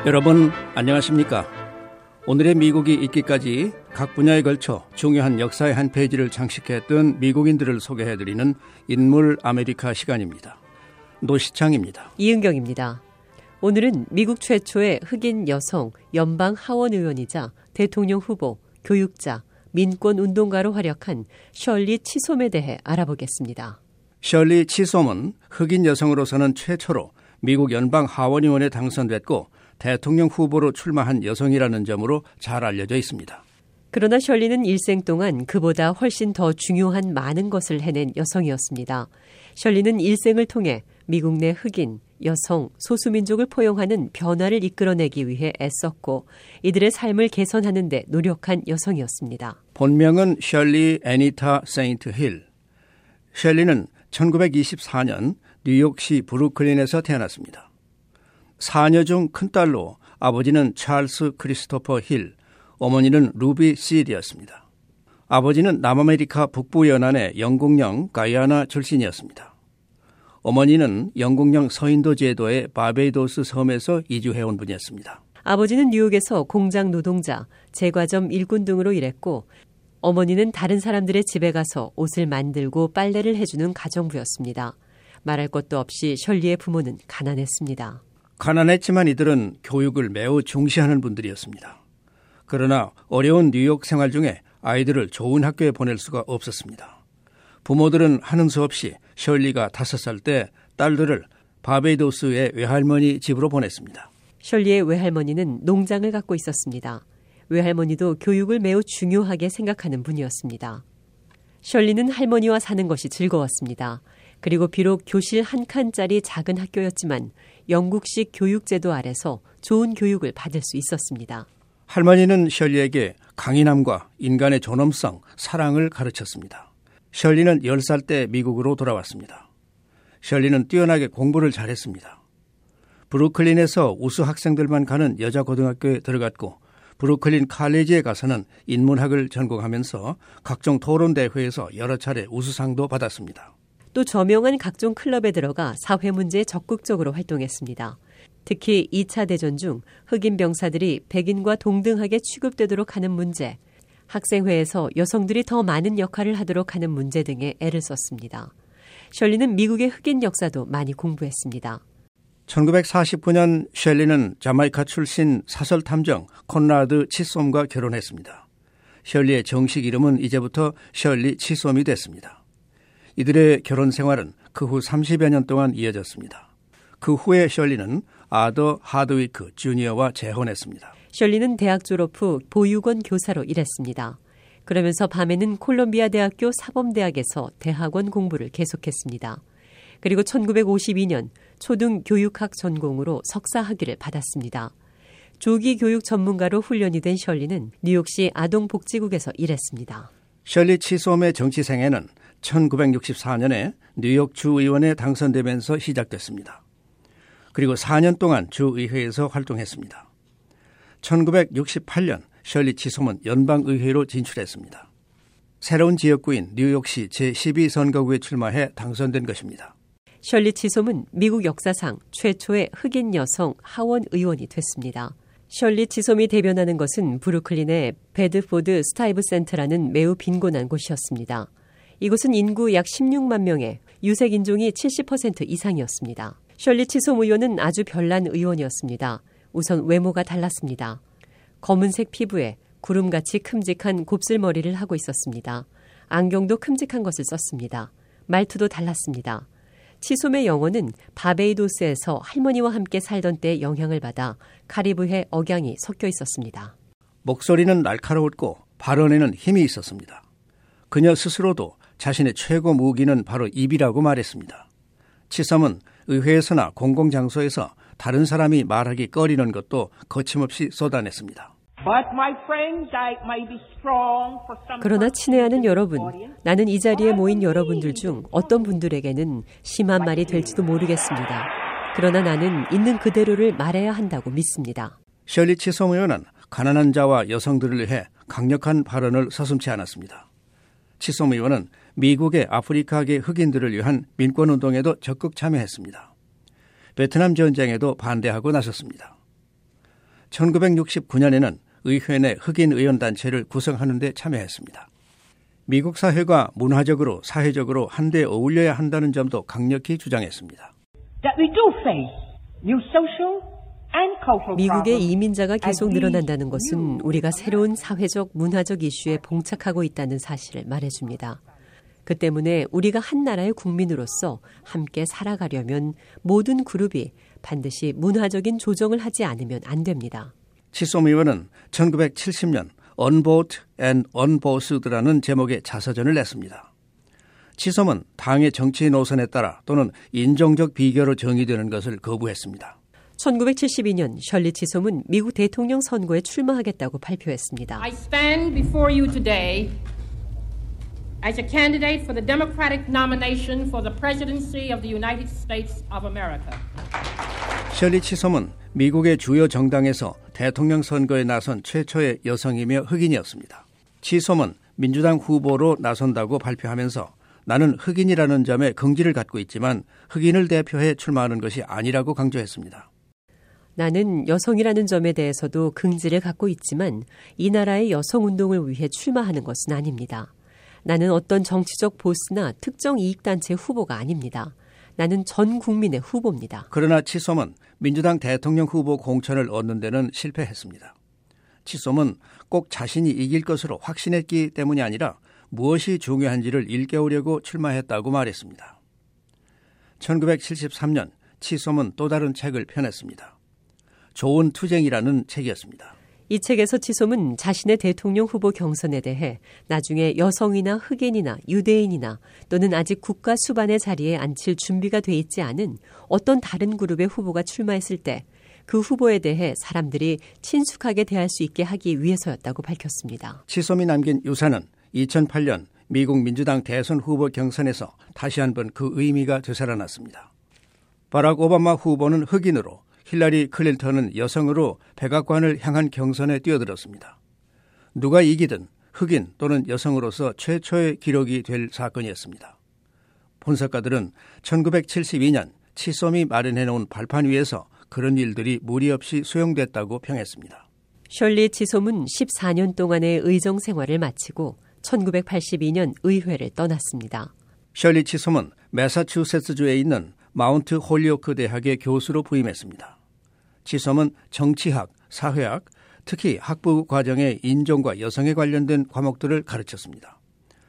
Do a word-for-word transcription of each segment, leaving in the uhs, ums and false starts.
여러분 안녕하십니까? 오늘의 미국이 있기까지 각 분야에 걸쳐 중요한 역사의 한 페이지를 장식했던 미국인들을 소개해드리는 인물 아메리카 시간입니다. 노시창입니다. 이은경입니다. 오늘은 미국 최초의 흑인 여성 연방 하원 의원이자 대통령 후보, 교육자, 민권운동가로 활약한 셜리 치솜에 대해 알아보겠습니다. 셜리 치솜은 흑인 여성으로서는 최초로 미국 연방 하원의원에 당선됐고 대통령 후보로 출마한 여성이라는 점으로 잘 알려져 있습니다. 그러나 셜리는 일생 동안 그보다 훨씬 더 중요한 많은 것을 해낸 여성이었습니다. 셜리는 일생을 통해 미국 내 흑인, 여성, 소수민족을 포용하는 변화를 이끌어내기 위해 애썼고 이들의 삶을 개선하는 데 노력한 여성이었습니다. 본명은 셜리 애니타 세인트 힐. 셜리는 천구백이십사 년 뉴욕시 브루클린에서 태어났습니다. 사녀 중 큰딸로 아버지는 찰스 크리스토퍼 힐, 어머니는 루비 시드였습니다. 아버지는 남아메리카 북부 연안의 영국령 가이아나 출신이었습니다. 어머니는 영국령 서인도 제도의 바베이도스 섬에서 이주해온 분이었습니다. 아버지는 뉴욕에서 공장 노동자, 제과점 일꾼 등으로 일했고 어머니는 다른 사람들의 집에 가서 옷을 만들고 빨래를 해주는 가정부였습니다. 말할 것도 없이 셜리의 부모는 가난했습니다. 가난했지만 이들은 교육을 매우 중시하는 분들이었습니다. 그러나 어려운 뉴욕 생활 중에 아이들을 좋은 학교에 보낼 수가 없었습니다. 부모들은 하는 수 없이 셜리가 다섯 살 때 딸들을 바베이도스의 외할머니 집으로 보냈습니다. 셜리의 외할머니는 농장을 갖고 있었습니다. 외할머니도 교육을 매우 중요하게 생각하는 분이었습니다. 셜리는 할머니와 사는 것이 즐거웠습니다. 그리고 비록 교실 한 칸짜리 작은 학교였지만 영국식 교육제도 아래서 좋은 교육을 받을 수 있었습니다. 할머니는 셜리에게 강인함과 인간의 존엄성, 사랑을 가르쳤습니다. 셜리는 열 살 때 미국으로 돌아왔습니다. 셜리는 뛰어나게 공부를 잘했습니다. 브루클린에서 우수 학생들만 가는 여자 고등학교에 들어갔고 브루클린 칼리지에 가서는 인문학을 전공하면서 각종 토론대회에서 여러 차례 우수상도 받았습니다. 또 저명한 각종 클럽에 들어가 사회 문제에 적극적으로 활동했습니다. 특히 이 차 대전 중 흑인 병사들이 백인과 동등하게 취급되도록 하는 문제, 학생회에서 여성들이 더 많은 역할을 하도록 하는 문제 등에 애를 썼습니다. 셜리는 미국의 흑인 역사도 많이 공부했습니다. 천구백사십구 년 셜리는 자마이카 출신 사설탐정 콘라드 치솜과 결혼했습니다. 셜리의 정식 이름은 이제부터 셜리 치솜이 됐습니다. 이들의 결혼 생활은 그 후 삼십여 년 동안 이어졌습니다. 그 후에 셜리는 아더 하드위크 주니어와 재혼했습니다. 셜리는 대학 졸업 후 보육원 교사로 일했습니다. 그러면서 밤에는 콜롬비아 대학교 사범대학에서 대학원 공부를 계속했습니다. 그리고 천구백오십이 년 초등교육학 전공으로 석사 학위를 받았습니다. 조기 교육 전문가로 훈련이 된 셜리는 뉴욕시 아동복지국에서 일했습니다. 셜리 치솜의 정치 생애는 천구백육십사 년에 뉴욕 주의원에 당선되면서 시작됐습니다. 그리고 사 년 동안 주의회에서 활동했습니다. 천구백육십팔 년 셜리 치솜은 연방의회로 진출했습니다. 새로운 지역구인 뉴욕시 제십이 선거구에 출마해 당선된 것입니다. 셜리 치솜은 미국 역사상 최초의 흑인 여성 하원 의원이 됐습니다. 셜리 치솜이 대변하는 것은 브루클린의 베드포드 스타이브 센터라는 매우 빈곤한 곳이었습니다. 이곳은 인구 약 십육만 명에 유색 인종이 칠십 퍼센트 이상이었습니다. 셜리 치솜 의원은 아주 별난 의원이었습니다. 우선 외모가 달랐습니다. 검은색 피부에 구름같이 큼직한 곱슬머리를 하고 있었습니다. 안경도 큼직한 것을 썼습니다. 말투도 달랐습니다. 치솜의 영어는 바베이도스에서 할머니와 함께 살던 때의 영향을 받아 카리브해 억양이 섞여 있었습니다. 목소리는 날카로웠고 발언에는 힘이 있었습니다. 그녀 스스로도 자신의 최고 무기는 바로 입이라고 말했습니다. 치솜은 의회에서나 공공장소에서 다른 사람이 말하기 꺼리는 것도 거침없이 쏟아냈습니다. 그러나 친애하는 여러분, 나는 이 자리에 모인 여러분들 중 어떤 분들에게는 심한 말이 될지도 모르겠습니다. 그러나 나는 있는 그대로를 말해야 한다고 믿습니다. 셜리 치솜 의원은 가난한 자와 여성들을 위해 강력한 발언을 서슴지 않았습니다. 치솜 의원은 미국의 아프리카계 흑인들을 위한 민권운동에도 적극 참여했습니다. 베트남 전쟁에도 반대하고 나섰습니다. 천구백육십구 년에는 의회 내 흑인 의원단체를 구성하는 데 참여했습니다. 미국 사회가 문화적으로 사회적으로 한데 어울려야 한다는 점도 강력히 주장했습니다. 미국의 이민자가 계속 늘어난다는 것은 우리가 새로운 사회적, 문화적 이슈에 봉착하고 있다는 사실을 말해줍니다. 그 때문에 우리가 한 나라의 국민으로서 함께 살아가려면 모든 그룹이 반드시 문화적인 조정을 하지 않으면 안 됩니다. 치솜 의원은 천구백칠십 년 Unvoted and Unbossed라는 제목의 자서전을 냈습니다. 치솜은 당의 정치 노선에 따라 또는 인종적 비교로 정의되는 것을 거부했습니다. 천구백칠십이 년 셜리 치솜은 미국 대통령 선거에 출마하겠다고 발표했습니다. I stand before you today as a candidate for the Democratic nomination for the presidency of the United States of America. 셜리 치솜은 미국의 주요 정당에서 대통령 선거에 나선 최초의 여성이며 흑인이었습니다. 치솜은 민주당 후보로 나선다고 발표하면서 나는 흑인이라는 점에 긍지를 갖고 있지만 흑인을 대표해 출마하는 것이 아니라고 강조했습니다. 나는 여성이라는 점에 대해서도 긍지를 갖고 있지만 이 나라의 여성운동을 위해 출마하는 것은 아닙니다. 나는 어떤 정치적 보스나 특정 이익단체 후보가 아닙니다. 나는 전 국민의 후보입니다. 그러나 치솜은 민주당 대통령 후보 공천을 얻는 데는 실패했습니다. 치솜은 꼭 자신이 이길 것으로 확신했기 때문이 아니라 무엇이 중요한지를 일깨우려고 출마했다고 말했습니다. 천구백칠십삼 년 치솜은 또 다른 책을 펴냈습니다. 좋은 투쟁이라는 책이었습니다. 이 책에서 치솜은 자신의 대통령 후보 경선에 대해 나중에 여성이나 흑인이나 유대인이나 또는 아직 국가 수반의 자리에 앉힐 준비가 돼 있지 않은 어떤 다른 그룹의 후보가 출마했을 때 그 후보에 대해 사람들이 친숙하게 대할 수 있게 하기 위해서였다고 밝혔습니다. 치솜이 남긴 유산은 이천팔 년 미국 민주당 대선 후보 경선에서 다시 한번 그 의미가 되살아났습니다. 바락 오바마 후보는 흑인으로 힐러리 클린턴은 여성으로 백악관을 향한 경선에 뛰어들었습니다. 누가 이기든 흑인 또는 여성으로서 최초의 기록이 될 사건이었습니다. 분석가들은 천구백칠십이 년 치솜이 마련해놓은 발판 위에서 그런 일들이 무리 없이 수용됐다고 평했습니다. 셜리 치솜은 십사 년 동안의 의정 생활을 마치고 천구백팔십이 년 의회를 떠났습니다. 셜리 치솜은 매사추세츠주에 있는 마운트 홀리오크 대학의 교수로 부임했습니다. 치솜은 정치학, 사회학, 특히 학부 과정의 인종과 여성에 관련된 과목들을 가르쳤습니다.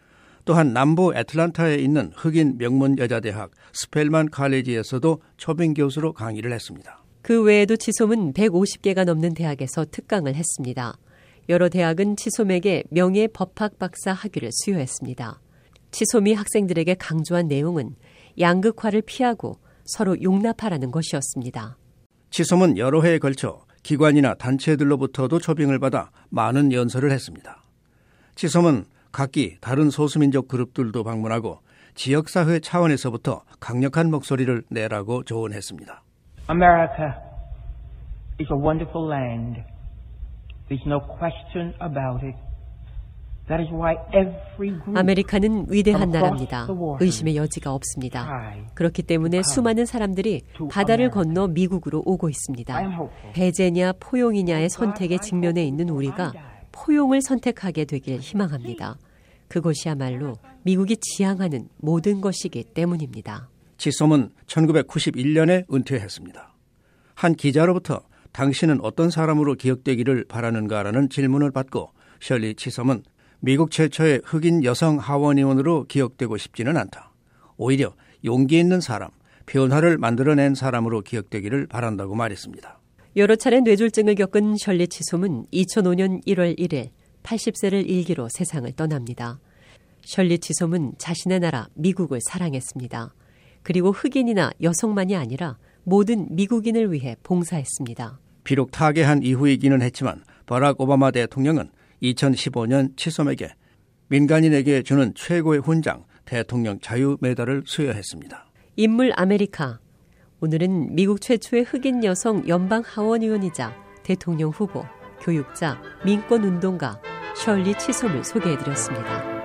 또한 남부 애틀란타에 있는 흑인 명문 여자대학 스펠만 칼리지에서도 초빙 교수로 강의를 했습니다. 그 외에도 치솜은 백오십 개가 넘는 대학에서 특강을 했습니다. 여러 대학은 치솜에게 명예 법학 박사 학위를 수여했습니다. 치솜이 학생들에게 강조한 내용은 양극화를 피하고 서로 용납하라는 것이었습니다. 치솜은 여러 해에 걸쳐 기관이나 단체들로부터도 초빙을 받아 많은 연설을 했습니다. 치솜은 각기 다른 소수민족 그룹들도 방문하고 지역사회 차원에서부터 강력한 목소리를 내라고 조언했습니다. America is a wonderful land. There's no question about it. That is why every group 아메리카는 위대한 나라입니다. 의심의 여지가 없습니다. 그렇기 때문에 수많은 사람들이 바다를 건너 미국으로 오고 있습니다. 배제냐 포용이냐의 선택에 직면해 있는 우리가 포용을 선택하게 되길 희망합니다. 그것이야말로 미국이 지향하는 모든 것이기 때문입니다. 치솜은 천구백구십일 년에 은퇴했습니다. 한 기자로부터 당신은 어떤 사람으로 기억되기를 바라는가라는 질문을 받고 셜리 치솜은 미국 최초의 흑인 여성 하원의원으로 기억되고 싶지는 않다. 오히려 용기 있는 사람, 변화를 만들어낸 사람으로 기억되기를 바란다고 말했습니다. 여러 차례 뇌졸중을 겪은 셜리 치솜은 이천오 년 일월 일일 팔십 세를 일기로 세상을 떠납니다. 셜리 치솜은 자신의 나라 미국을 사랑했습니다. 그리고 흑인이나 여성만이 아니라 모든 미국인을 위해 봉사했습니다. 비록 타계한 이후이기는 했지만 바락 오바마 대통령은 이천십오 년 치솜에게 민간인에게 주는 최고의 훈장 대통령 자유 메달을 수여했습니다. 인물 아메리카. 오늘은 미국 최초의 흑인 여성 연방 하원의원이자 대통령 후보, 교육자, 민권운동가 셜리 치솜을 소개해드렸습니다.